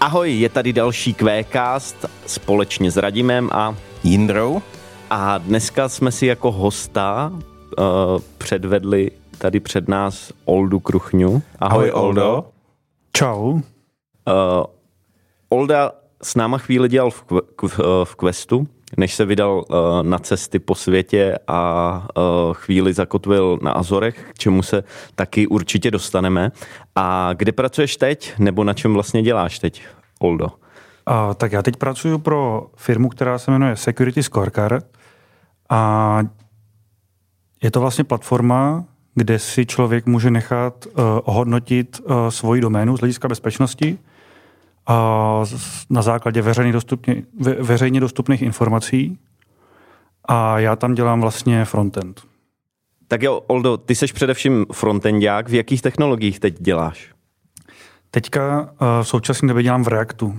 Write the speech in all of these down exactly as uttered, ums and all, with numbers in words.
Ahoj, je tady další Quécast společně s Radimem a Jindrou. A dneska jsme si jako hosta uh, předvedli tady před nás Oldu Kruchňu. Ahoj, Ahoj Oldo. Čau. Uh, Olda s náma chvíli dělal v, v, v Questu, než se vydal uh, na cesty po světě a uh, chvíli zakotvil na Azorech, k čemu se taky určitě dostaneme. A kde pracuješ teď, nebo na čem vlastně děláš teď, Oldo? Uh, tak já teď pracuji pro firmu, která se jmenuje Security Scorecard a je to vlastně platforma, kde si člověk může nechat uh, ohodnotit uh, svoji doménu z hlediska bezpečnosti a na základě veřejně, dostupně, ve, veřejně dostupných informací a já tam dělám vlastně frontend. Tak jo, Oldo, ty seš především frontendák. V jakých technologiích teď děláš? Teďka uh, v současné době dělám v Reactu.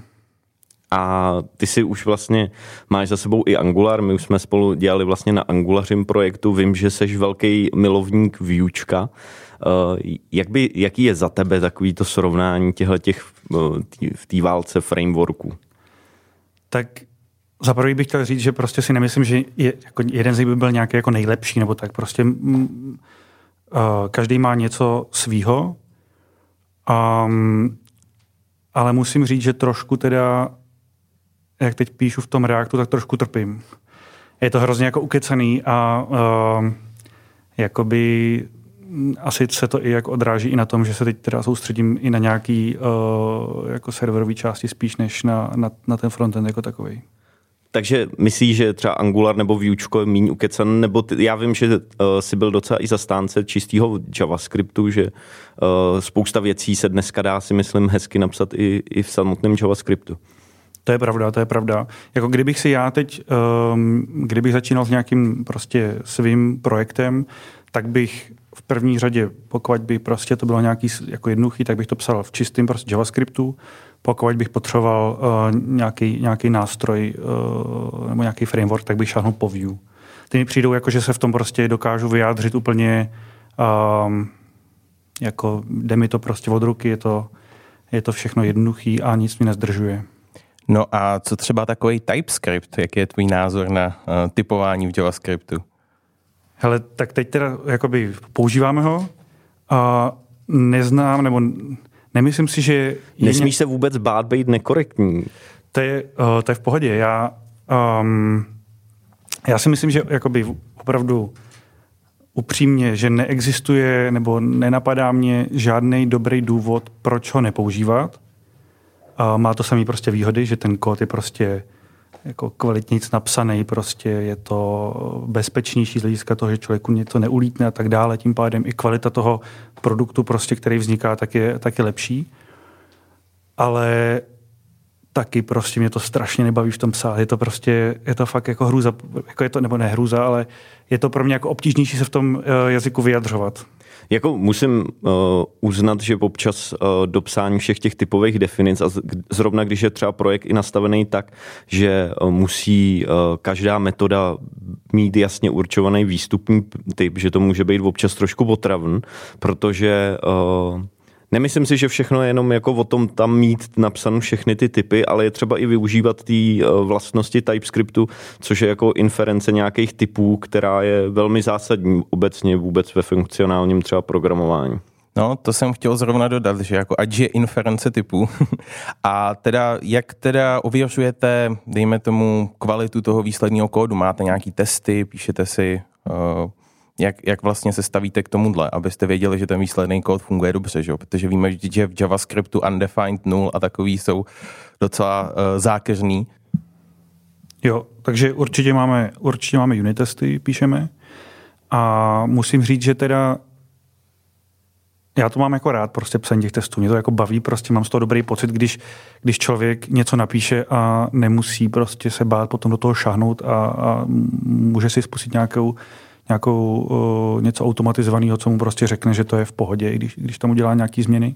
A ty si už vlastně máš za sebou i Angular, my už jsme spolu dělali vlastně na Angulařím projektu, vím, že seš velký milovník Vuečka. Jak by, jaký je za tebe takový to srovnání těchto v té válce frameworků? Tak za prvý bych chtěl říct, že prostě si nemyslím, že je, jako jeden z nich by byl nějaký jako nejlepší, nebo tak prostě mm, uh, každý má něco svýho, um, ale musím říct, že trošku teda jak teď píšu v tom Reactu, tak trošku trpím. Je to hrozně jako ukecaný a uh, jakoby asi se to i jako odráží i na tom, že se teď teda soustředím i na nějaký uh, jako serverový části spíš než na, na, na ten frontend jako takový. Takže myslíš, že třeba Angular nebo Vuečko je míň ukecan, nebo ty, já vím, že uh, jsi byl docela i zastánce čistého JavaScriptu, že uh, spousta věcí se dneska dá, si myslím, hezky napsat i, i v samotném JavaScriptu. To je pravda, to je pravda. Jako kdybych si já teď, um, kdybych začínal s nějakým prostě svým projektem, tak bych v první řadě, pokud by prostě to bylo nějaký jako jednoduchý, tak bych to psal v čistém prostě JavaScriptu. Pokud bych potřeboval uh, nějaký, nějaký nástroj uh, nebo nějaký framework, tak bych šáhnul po Vue. Ty mi přijdou, jako, že se v tom prostě dokážu vyjádřit úplně um, jako jde mi to prostě od ruky, je to, je to všechno jednoduchý a nic mi nezdržuje. No a co třeba takový TypeScript? Jaký je tvůj názor na uh, typování v JavaScriptu? Hele, tak teď teda jakoby používáme ho a neznám, nebo nemyslím si, že... Nesmíš ně... se vůbec bát být nekorektní. To je, uh, to je v pohodě. Já, um, já si myslím, že jakoby opravdu upřímně, že neexistuje nebo nenapadá mě žádný dobrý důvod, proč ho nepoužívat. A má to samý prostě výhody, že ten kód je prostě jako kvalitnějc napsaný, prostě je to bezpečnější z hlediska toho, že člověku něco neulítne a tak dále, tím pádem i kvalita toho produktu, prostě, který vzniká, tak je, tak je lepší. Ale taky prostě mě to strašně nebaví v tom psát. Je to prostě, je to fakt jako hrůza, jako je to, nebo ne hrůza, ale je to pro mě jako obtížnější se v tom jazyku vyjadřovat. Jako musím uh, uznat, že občas uh, do psání všech těch typových definic a z, zrovna když je třeba projekt i nastavený tak, že uh, musí uh, každá metoda mít jasně určovaný výstupní typ, že to může být občas trošku otravný, protože uh, nemyslím si, že všechno je jenom jako o tom tam mít napsané všechny ty typy, ale je třeba i využívat ty vlastnosti TypeScriptu, což je jako inference nějakých typů, která je velmi zásadní obecně vůbec ve funkcionálním třeba programování. No, to jsem chtěl zrovna dodat, že jako ať je inference typů. A teda, jak teda ověřujete, dejme tomu, kvalitu toho výsledného kódu? Máte nějaký testy, píšete si... Uh, Jak, jak vlastně se stavíte k tomuhle, abyste věděli, že ten výsledný kód funguje dobře, že? Protože víme, že v JavaScriptu undefined null a takový jsou docela uh, zákeřný. Jo, takže určitě máme, určitě máme unit testy, píšeme a musím říct, že teda já to mám jako rád, prostě psaní těch testů, mě to jako baví, prostě mám z toho dobrý pocit, když, když člověk něco napíše a nemusí prostě se bát potom do toho šáhnout a, a může si spustit nějakou nějakou uh, něco automatizovaného, co mu prostě řekne, že to je v pohodě, když, když tam udělá nějaký změny.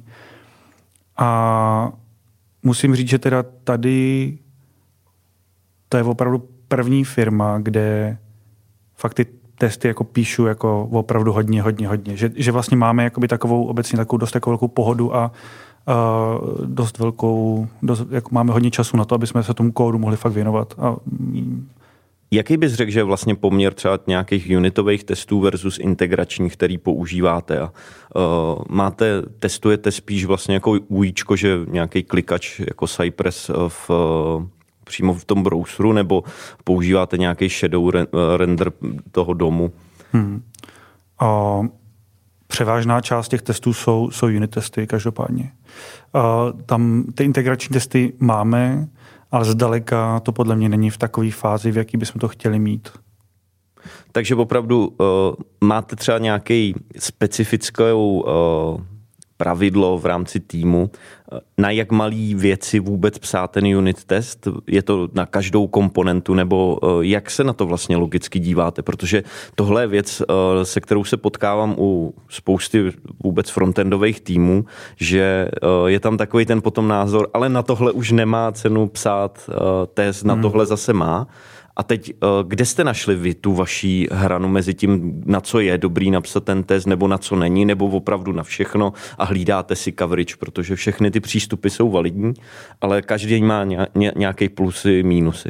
A musím říct, že teda tady to je opravdu první firma, kde fakt ty testy jako píšu jako opravdu hodně, hodně, hodně. Že, že vlastně máme jakoby takovou obecně takovou dost takovou velkou pohodu a, uh, dost velkou, dost, jako máme hodně času na to, aby jsme se tomu kódu mohli fakt věnovat. A, mm, Jaký bys řekl, že je vlastně poměr třeba nějakých unitových testů versus integračních, který používáte? A, uh, máte, testujete spíš vlastně jako UIčko, že nějaký klikač jako Cypress v, uh, přímo v tom browseru, nebo používáte nějaký shadow re, uh, render toho domu? Hmm. Uh, převážná část těch testů jsou, jsou unit testy, každopádně. Uh, tam ty integrační testy máme, ale zdaleka to podle mě není v takové fázi, v jaký bychom to chtěli mít. Takže opravdu uh, máte třeba nějaký specifickou uh, pravidlo v rámci týmu, na jak malý věci vůbec psát ten unit test? Je to na každou komponentu, nebo uh, jak se na to vlastně logicky díváte? Protože tohle je věc, uh, se kterou se potkávám u spousty vůbec frontendových týmů, že uh, je tam takový ten potom názor, ale na tohle už nemá cenu psát uh, test, na hmm. tohle zase má. A teď, kde jste našli vy tu vaší hranu mezi tím, na co je dobrý napsat ten test, nebo na co není, nebo opravdu na všechno a hlídáte si coverage, protože všechny ty přístupy jsou validní, ale každý má nějaké plusy, mínusy.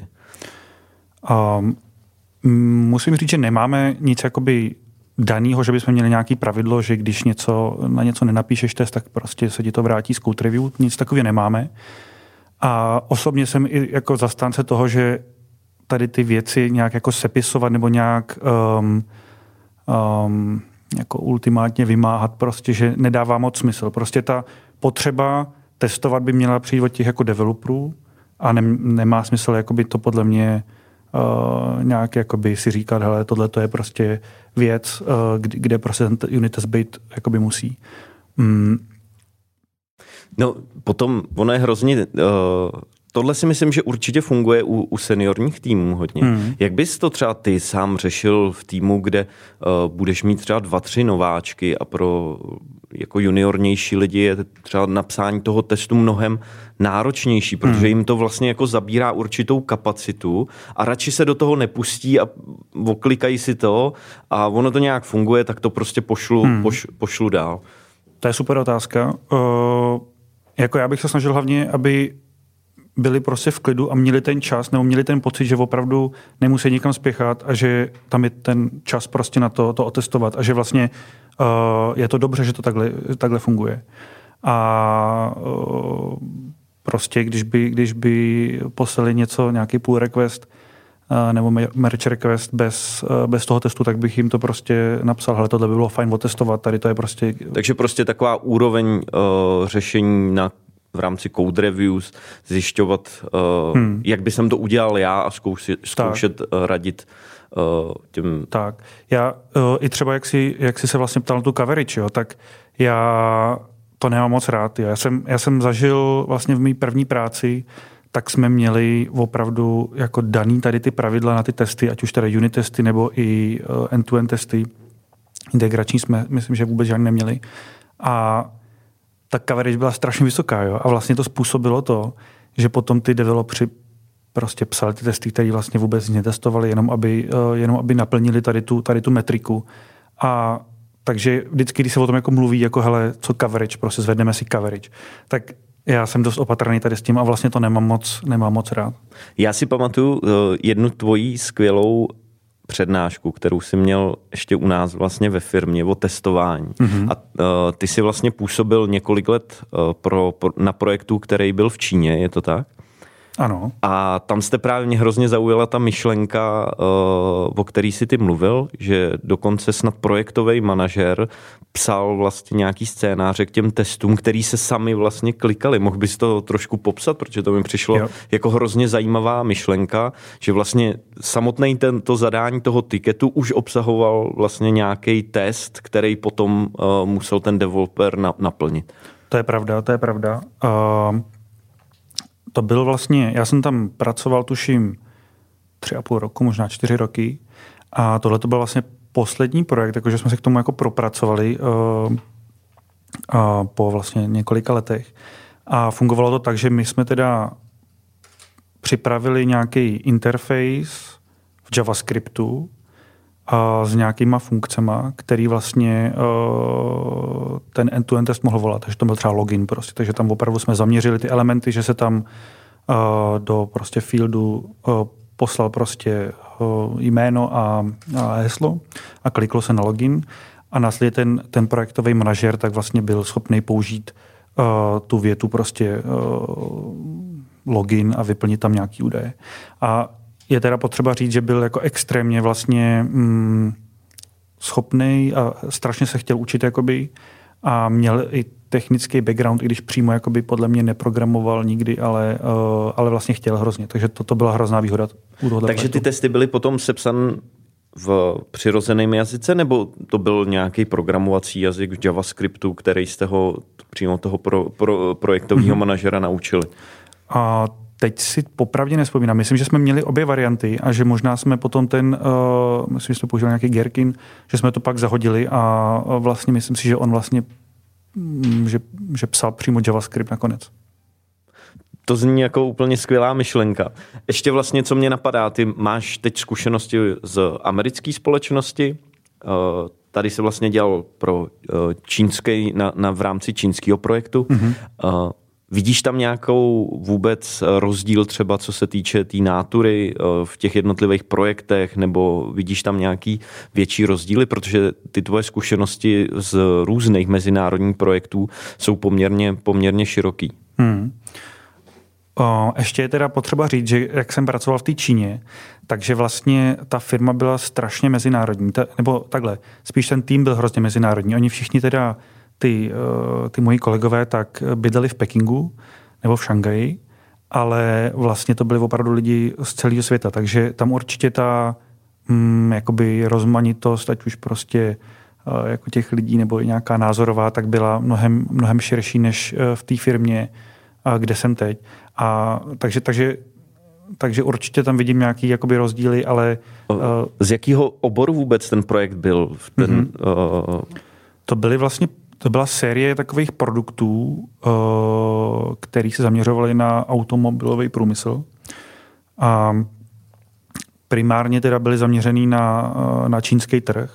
Um, musím říct, že nemáme nic jakoby danýho, že bychom měli nějaké pravidlo, že když něco, na něco nenapíšeš test, tak prostě se ti to vrátí z code review. Nic takového nemáme. A osobně jsem i jako zastánce toho, že tady ty věci nějak jako sepisovat nebo nějak um, um, jako ultimátně vymáhat, prostě, že nedává moc smysl. Prostě ta potřeba testovat by měla přijít od těch jako developerů a ne, nemá smysl jakoby to podle mě uh, nějak jakoby si říkat, hele, tohle to je prostě věc, uh, kde, kde prostě ten unit test být jakoby musí. Mm. No potom ono je hrozně... Uh... Tohle si myslím, že určitě funguje u, u seniorních týmů hodně. Hmm. Jak bys to třeba ty sám řešil v týmu, kde uh, budeš mít třeba dva, tři nováčky a pro jako juniornější lidi je třeba napsání toho testu mnohem náročnější, protože hmm. jim to vlastně jako zabírá určitou kapacitu a radši se do toho nepustí a oklikají si to a ono to nějak funguje, tak to prostě pošlu, hmm. poš, pošlu dál. To je super otázka. Uh, jako já bych se snažil hlavně, aby byli prostě v klidu a měli ten čas, nebo měli ten pocit, že opravdu nemusí nikam spěchat a že tam je ten čas prostě na to, to otestovat a že vlastně uh, je to dobře, že to takhle, takhle funguje. A uh, prostě, když by, když by poslali něco, nějaký pull request uh, nebo merge request bez, uh, bez toho testu, tak bych jim to prostě napsal, hele, tohle by bylo fajn otestovat, tady to je prostě... Takže prostě taková úroveň uh, řešení na v rámci code reviews, zjišťovat, uh, hmm. jak by jsem to udělal já a zkoušet, zkoušet uh, radit uh, těm... Tak. Já uh, i třeba, jak jsi, jak jsi se vlastně ptal na tu coverage, jo, tak já to nemám moc rád. Já jsem, já jsem zažil vlastně v mé první práci, tak jsme měli opravdu jako daný tady ty pravidla na ty testy, ať už tady unit testy nebo i uh, end-to-end testy. Integrační jsme, myslím, že vůbec žádný neměli. A ta coverage byla strašně vysoká, jo? A vlastně to způsobilo to, že potom ty developři prostě psali ty testy, které vlastně vůbec netestovali, jenom aby, uh, jenom aby naplnili tady tu, tady tu metriku. A takže vždycky, když se o tom jako mluví, jako hele, co coverage, prostě zvedneme si coverage, tak já jsem dost opatrný tady s tím a vlastně to nemám moc, nemám moc rád. Já si pamatuju uh, jednu tvojí skvělou přednášku, kterou jsi měl ještě u nás vlastně ve firmě o testování. Mm-hmm. A uh, ty jsi vlastně působil několik let uh, pro, pro, na projektu, který byl v Číně, je to tak? Ano. A tam jste právě mě hrozně zaujala ta myšlenka, o který jsi ty mluvil, že dokonce snad projektový manažer psal vlastně nějaký scénáře k těm testům, který se sami vlastně klikali. Mohl bys to trošku popsat, protože to mi přišlo jo. jako hrozně zajímavá myšlenka, že vlastně samotný tento zadání toho tiketu už obsahoval vlastně nějaký test, který potom uh, musel ten developer na, naplnit. To je pravda, to je pravda. Uh... To byl vlastně, já jsem tam pracoval tuším tři a půl roku, možná čtyři roky a tohle to byl vlastně poslední projekt, jakože jsme se k tomu jako propracovali uh, uh, po vlastně několika letech a fungovalo to tak, že my jsme teda připravili nějaký interface v JavaScriptu, a s nějakýma funkcema, který vlastně uh, ten end-to-end test mohl volat. Takže to byl třeba login prostě. Takže tam opravdu jsme zaměřili ty elementy, že se tam uh, do prostě fieldu uh, poslal prostě uh, jméno a, a heslo a kliklo se na login a následně ten, ten projektový manažer tak vlastně byl schopný použít uh, tu větu prostě uh, login a vyplnit tam nějaký údaje. A je teda potřeba říct, že byl jako extrémně vlastně mm, schopný a strašně se chtěl učit jakoby a měl i technický background, i když přímo jakoby podle mě neprogramoval nikdy, ale, uh, ale vlastně chtěl hrozně. Takže to, to byla hrozná výhoda. Takže ty testy byly potom sepsané v přirozeném jazyce, nebo to byl nějaký programovací jazyk v JavaScriptu, který jste ho přímo toho pro, pro, projektového mm-hmm. manažera naučili? A teď si popravdě nespomínám. Myslím, že jsme měli obě varianty a že možná jsme potom ten, uh, myslím, že jsme použili nějaký Gherkin, že jsme to pak zahodili a vlastně myslím si, že on vlastně mm, že, že psal přímo JavaScript nakonec. To zní jako úplně skvělá myšlenka. Ještě vlastně, co mě napadá, ty máš teď zkušenosti z americké společnosti, uh, tady se vlastně dělal pro uh, čínský, na, na, v rámci čínského projektu. Mm-hmm. Uh, Vidíš tam nějakou vůbec rozdíl třeba, co se týče té tý nátury v těch jednotlivých projektech, nebo vidíš tam nějaký větší rozdíly, protože ty tvoje zkušenosti z různých mezinárodních projektů jsou poměrně, poměrně široký. Hmm. O, ještě je teda potřeba říct, že jak jsem pracoval v té Číně, takže vlastně ta firma byla strašně mezinárodní, ta, nebo takhle, spíš ten tým byl hrozně mezinárodní. Oni všichni teda Ty, ty moji kolegové tak bydleli v Pekingu nebo v Šanghaji, ale vlastně to byli opravdu lidi z celého světa, takže tam určitě ta mm, jakoby rozmanitost, ať už prostě uh, jako těch lidí nebo nějaká názorová, tak byla mnohem, mnohem širší než v té firmě, uh, kde jsem teď. A takže, takže, takže určitě tam vidím nějaký jakoby rozdíly, ale... Uh, z jakého oboru vůbec ten projekt byl? Ten, mm-hmm. uh... To byly vlastně To byla série takových produktů, který se zaměřovaly na automobilový průmysl. A primárně teda byly zaměřený na, na čínský trh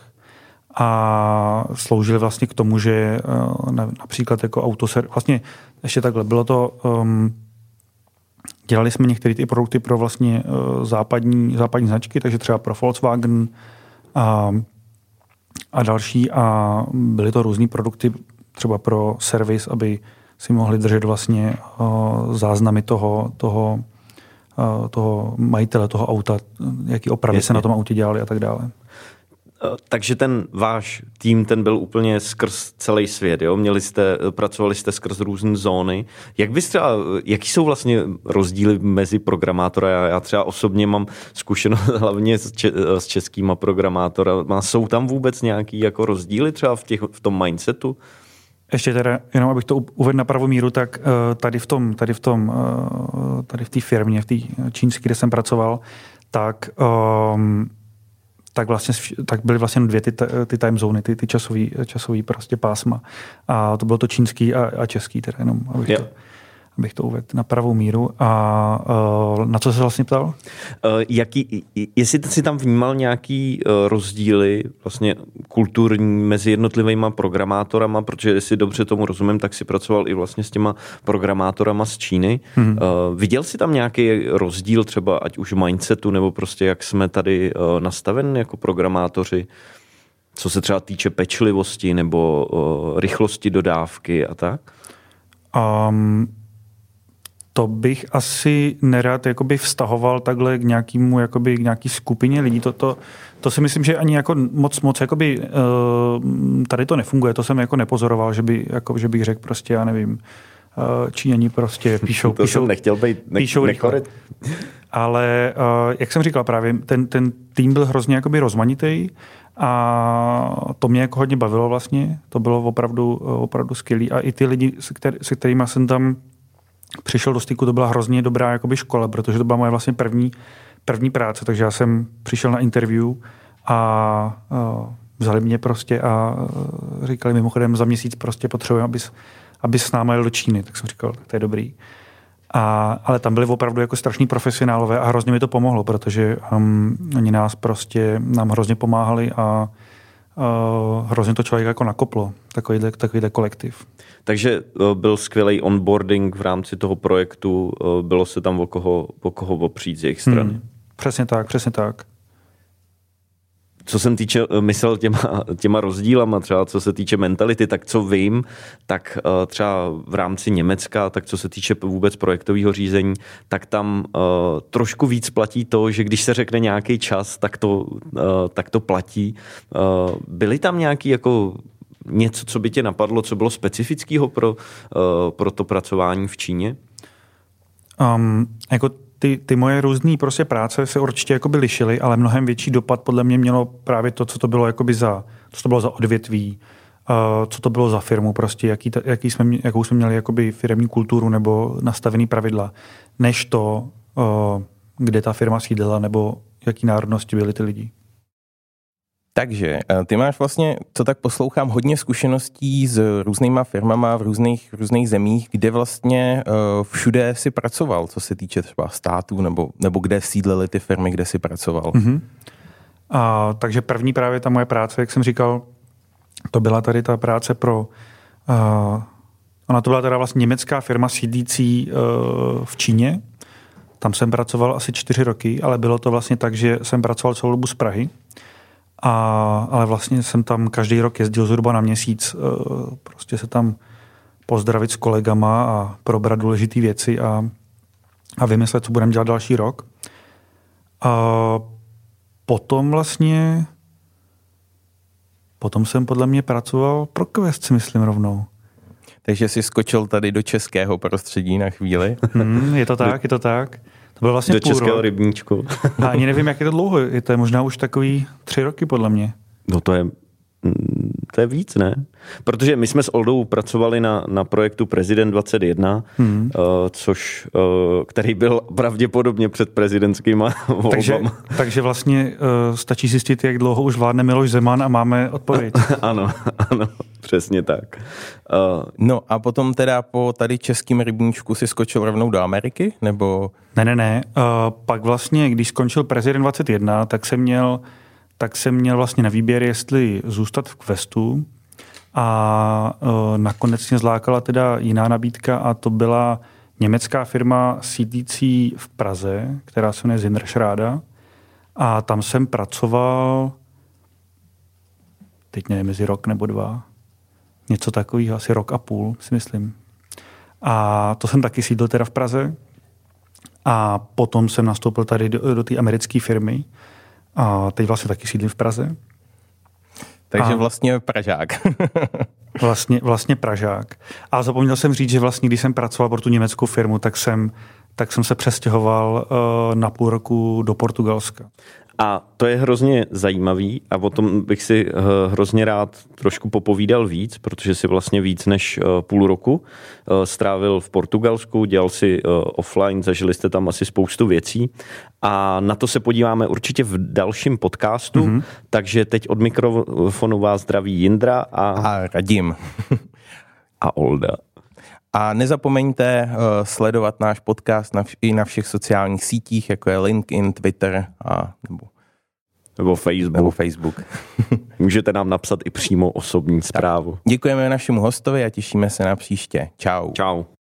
a sloužily vlastně k tomu, že například jako autoser... Vlastně ještě takhle, bylo to... Um, dělali jsme některé ty produkty pro vlastně západní, západní značky, takže třeba pro Volkswagen a a další a byly to různý produkty třeba pro servis, aby si mohli držet vlastně uh, záznamy toho, toho, uh, toho majitele toho auta, jaký opravy Jasně. se na tom autě dělali a tak dále. Takže ten váš tým, ten byl úplně skrz celý svět, jo? Měli jste, pracovali jste skrz různé zóny. Jak bys třeba, jaký jsou vlastně rozdíly mezi programátora? Já, já třeba osobně mám zkušenost hlavně s, če, s českýma programátora. Jsou tam vůbec nějaký jako rozdíly třeba v, těch, v tom mindsetu? Ještě teda, jenom abych to uvedl na pravou míru, tak tady v tom, tady v tom, tady v té firmě, v té čínské, kde jsem pracoval, tak um, tak vlastně tak byly vlastně dvě ty, ty time zóny, ty, ty časový, časový prostě pásma. A to bylo to čínský a, a český, teda jenom, abych, yeah. to, abych to uvedl na pravou míru. A uh, na co se vlastně ptal? Uh, jaký, jestli jsi tam vnímal nějaký uh, rozdíly vlastně kulturní mezi jednotlivýma programátorama, protože jestli dobře tomu rozumím, tak si pracoval i vlastně s těma programátorama z Číny. Mm-hmm. Uh, viděl jsi tam nějaký rozdíl třeba ať už mindsetu, nebo prostě jak jsme tady uh, nastaveni jako programátoři, co se třeba týče pečlivosti nebo uh, rychlosti dodávky a tak? Um... To bych asi nerad jakoby vztahoval takhle k nějakému jakoby k nějaký skupině lidí. To, to, to si myslím, že ani jako moc moc jakoby, uh, tady to nefunguje. To jsem jako nepozoroval, že, by, jako, že bych řekl prostě, já nevím, uh, Číňani prostě píšou. to píšou, jsem nechtěl být ne, píšou rychle. Ale uh, jak jsem říkal právě, ten, ten tým byl hrozně jakoby rozmanitý a to mě jako hodně bavilo vlastně. To bylo opravdu, opravdu skvělý. A i ty lidi, se, který, se kterými jsem tam přišel do styku, to byla hrozně dobrá jakoby škola, protože to byla moje vlastně první, první práce, takže já jsem přišel na interview a uh, vzali mě prostě a uh, říkali mimochodem za měsíc prostě potřebujeme, abys, abys s náma jel do Číny, tak jsem říkal, to je dobrý. A, ale tam byli opravdu jako strašní profesionálové a hrozně mi to pomohlo, protože um, oni nás prostě, nám hrozně pomáhali a uh, hrozně to člověk jako nakoplo, takovýhle, takovýhle kolektiv. Takže uh, byl skvělý onboarding v rámci toho projektu, uh, bylo se tam o koho, o koho opřít z jejich strany. Hmm, přesně tak, přesně tak. Co jsem týče, myslel těma, těma rozdílama, třeba co se týče mentality, tak co vím, tak uh, třeba v rámci Německa, tak co se týče vůbec projektového řízení, tak tam uh, trošku víc platí to, že když se řekne nějaký čas, tak to, uh, tak to platí. Uh, byly tam nějaký jako něco, co by tě napadlo, co bylo specifického pro, uh, pro to pracování v Číně? Um, jako Ty, ty moje různé prostě práce se určitě jakoby lišily, ale mnohem větší dopad podle mě mělo právě to, co to bylo jakoby za, co to bylo za odvětví, uh, co to bylo za firmu, prostě, jaký, jaký jsme, jakou jsme měli jakoby firemní kulturu nebo nastavený pravidla, než to, uh, kde ta firma sídlila nebo jaký národnosti byly ty lidi. Takže ty máš vlastně, co tak poslouchám, hodně zkušeností s různýma firmama v různých, různých zemích, kde vlastně uh, všude si pracoval, co se týče třeba států, nebo, nebo kde sídlily ty firmy, kde si pracoval. Mm-hmm. A, takže první právě ta moje práce, jak jsem říkal, to byla tady ta práce pro... Uh, ona to byla teda vlastně německá firma sídlící uh, v Číně. Tam jsem pracoval asi čtyři roky, ale bylo to vlastně tak, že jsem pracoval celou dobu z Prahy. A, ale vlastně jsem tam každý rok jezdil zhruba na měsíc, prostě se tam pozdravit s kolegama a probrat důležité věci a, a vymyslet, co budeme dělat další rok. A potom vlastně, potom jsem podle mě pracoval pro Quest, si myslím rovnou. Takže jsi skočil tady do českého prostředí na chvíli. Hmm, je to tak, je to tak. To bylo vlastně do půl českého rok. rybníčku. A ani nevím, jak je to dlouho. Je to možná už takový tři roky, podle mě. No to je, to je víc, ne? Protože my jsme s Oldou pracovali na, na projektu Prezident dvacet jedna, hmm. uh, což, uh, který byl pravděpodobně před prezidentskýma volbama. Takže, takže vlastně uh, stačí zjistit, jak dlouho už vládne Miloš Zeman a máme odpověď. Ano, ano, přesně tak. Uh, no a potom teda po tady českým rybníčku si skočil rovnou do Ameriky, nebo... Ne, ne, ne. Uh, pak vlastně, když skončil Prezident dvacet jedna, tak jsem měl, tak jsem měl vlastně na výběr, jestli zůstat v Questu a uh, nakonec mě zlákala teda jiná nabídka a to byla německá firma sídlící v Praze, která se jmenuje Zinderschrada a tam jsem pracoval teď nevím, mezi rok nebo dva. Něco takového, asi rok a půl, si myslím. A to jsem taky sídlil teda v Praze. A potom jsem nastoupil tady do, do té americké firmy. A teď vlastně taky sídlím v Praze. Takže a vlastně Pražák. vlastně, vlastně Pražák. A zapomněl jsem říct, že vlastně, když jsem pracoval pro tu německou firmu, tak jsem, tak jsem se přestěhoval uh, na půl roku do Portugalska. A to je hrozně zajímavý a o tom bych si hrozně rád trošku popovídal víc, protože si vlastně víc než půl roku strávil v Portugalsku, dělal si offline, zažili jste tam asi spoustu věcí a na to se podíváme určitě v dalším podcastu, mm-hmm. takže teď od mikrofonu vás zdraví Jindra a, a Radim a Olda. A nezapomeňte uh, sledovat náš podcast na vš- i na všech sociálních sítích, jako je LinkedIn, Twitter a nebo, nebo Facebook. Nebo Facebook. Můžete nám napsat i přímo osobní zprávu. Tak. Děkujeme našemu hostovi a těšíme se na příště. Čau. Čau.